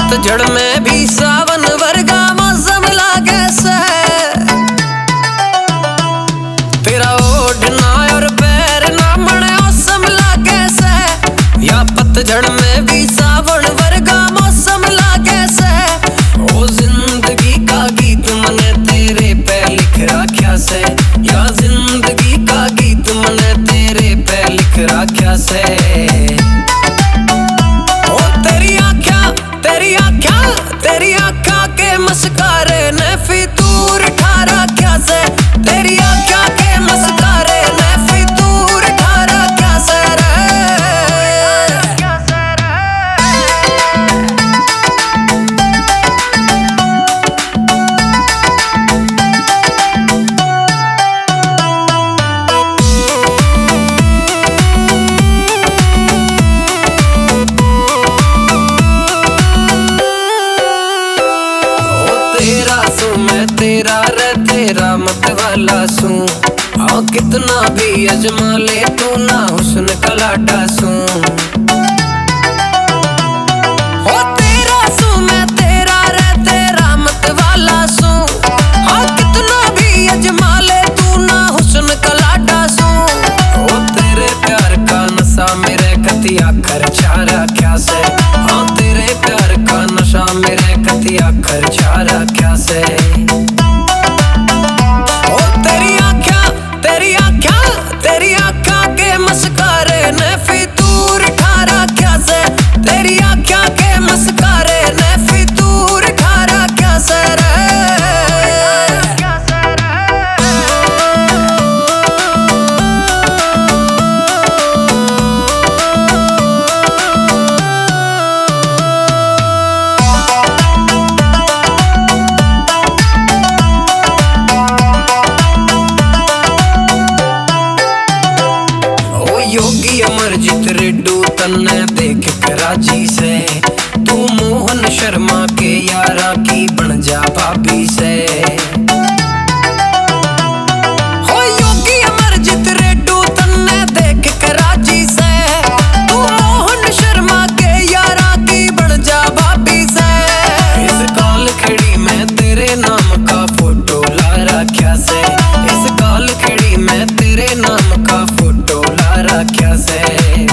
पतझड़ में भी सावन वर्गा मौसम लागे से। तेरा ओढ़ना और पैरना मने मौसम लागे से। या पतझड़ में भी सावन वर्गा मौसम लागे से। ओ जिंदगी का गीत मने तेरे पे लिख राख्या से। या जिंदगी का गीत मने तेरे पे लिख राख्या से। तेरी आँखा के मस्कारे ने फितूर ठारा क्या से। तेरी आँखा के मस्कारे ने फितूर ठारा क्या से रे। तेरा रे तेरा मत वाला सू। हाँ कितना भी अजमा ले तू ना हुस्न कलाटा सू। हो तेरा सू मैं तेरा रे तेरा मत वाला सू। हाँ कितना भी अजमा ले तू ना हुस्न कलाटा सू। हो तेरे प्यार का नशा मेरे कतिया खर्चा रख्या से। हाँ तेरे प्यार का नशा मेरे कतिया खर्चा रख्या से। तेरी आँखा के मस्कारे ने फितूर ठारा क्या से। तेरी आँखा के मस्कारे ने फितूर ठारा क्या से रे। योगी अमरजीत रेड्डू तन्ने देख के राजी से। तू मोहन शर्मा के यारा की बन जा भाभी से। हो योगी अमरजीत रेड्डू तन्ने देख के राजी से। तू मोहन शर्मा के यारा की बन जा भाभी से। इस काल खड़ी में तेरे नाम का फोटो ला रख्या से। इस काल खड़ी में तेरे नाम का फोटो ला रख्या से।